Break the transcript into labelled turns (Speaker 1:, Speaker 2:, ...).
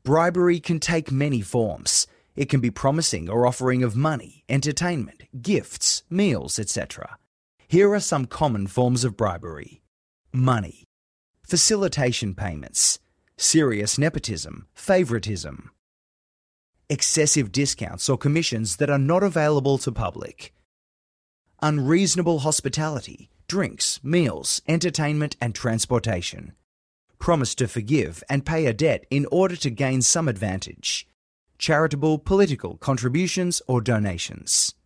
Speaker 1: Bribery can take many forms. It can be promising or offering of money, entertainment, gifts, meals, etc. Here are some common forms of bribery. Money. Facilitation payments. Serious nepotism, favoritism. Excessive discounts or commissions that are not available to public. Unreasonable hospitality, drinks, meals, entertainment and transportation. Promise to forgive and pay a debt in order to gain some advantage. Charitable, political contributions or donations.